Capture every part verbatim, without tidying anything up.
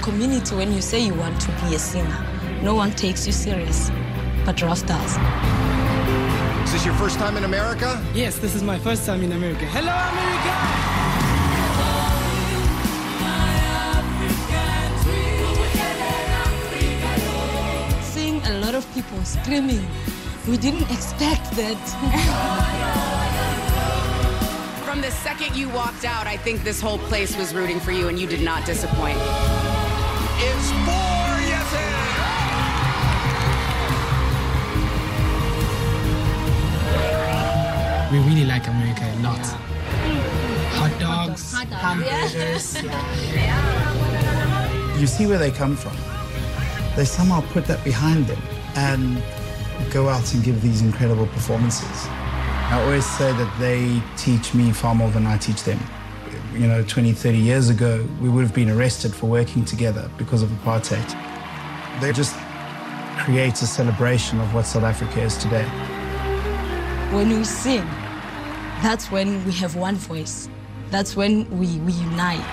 community, when you say you want to be a singer, no one takes you serious, but Ralph does. Is this your first time in America? Yes, this is my first time in America. Hello, America! Seeing a lot of people screaming, we didn't expect that. From the second you walked out, I think this whole place was rooting for you, and you did not disappoint. It's four yeses! We really like America a lot. Hot dogs, Hot dog. hamburgers. Yeah. You see where they come from. They somehow put that behind them and go out and give these incredible performances. I always say that they teach me far more than I teach them. You know, twenty, thirty years ago, we would have been arrested for working together because of apartheid. They just create a celebration of what South Africa is today. When we sing, that's when we have one voice. That's when we, we unite.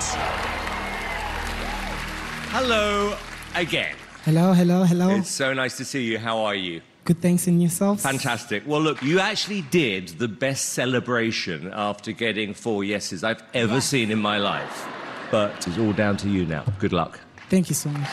Hello again. Hello, hello, hello. It's so nice to see you. How are you? Good, thanks, in yourself? Fantastic. Well, look, you actually did the best celebration after getting four yeses I've ever yeah. seen in my life. But it's all down to you now. Good luck. Thank you so much.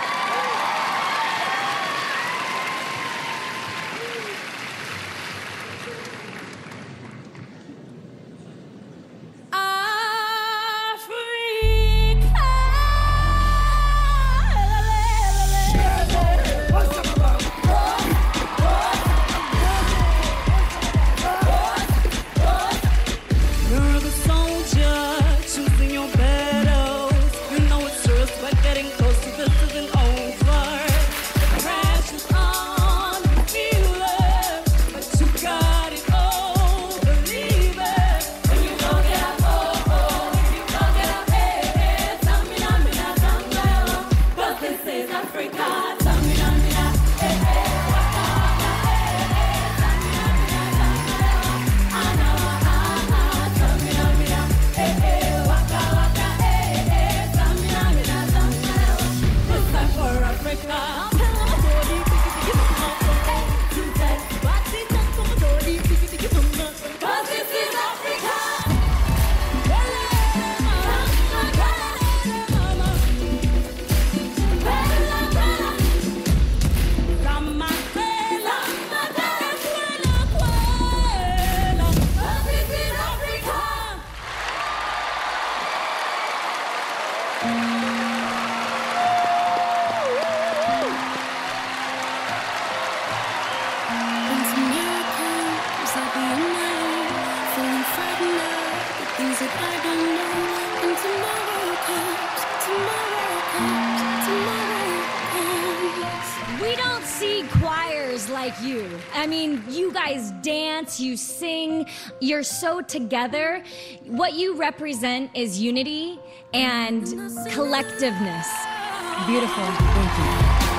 Like you. I mean, you guys dance, you sing, you're so together. What you represent is unity and collectiveness. Beautiful. Thank you.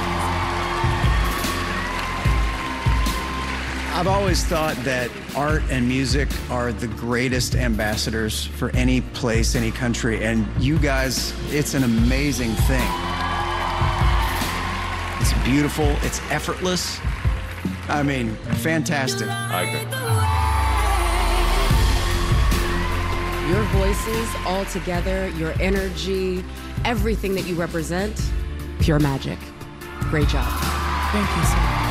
I've always thought that art and music are the greatest ambassadors for any place, any country, and you guys, it's an amazing thing. It's beautiful, it's effortless. I mean, fantastic. I agree. Your voices all together, your energy, everything that you represent, pure magic. Great job. Thank you so much.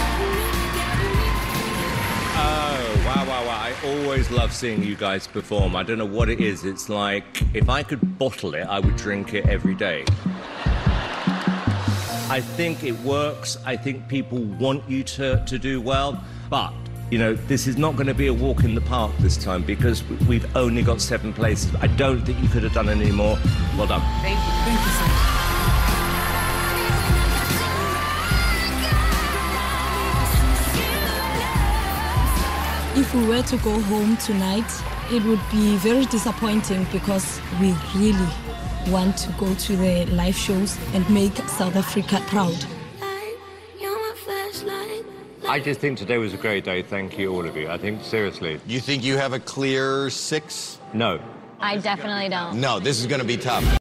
Oh, wow, wow, wow. I always love seeing you guys perform. I don't know what it is. It's like, if I could bottle it, I would drink it every day. I think it works. I think people want you to, to do well. But, you know, this is not going to be a walk in the park this time because we've only got seven places. I don't think you could have done any more. Well done. Thank you. Thank you so much. If we were to go home tonight, it would be very disappointing because we really want to go to the live shows and make South Africa proud. I just think today was a great day. Thank you, all of you. I think, seriously. You think you have a clear six? No. I definitely don't. No, this is going to be tough.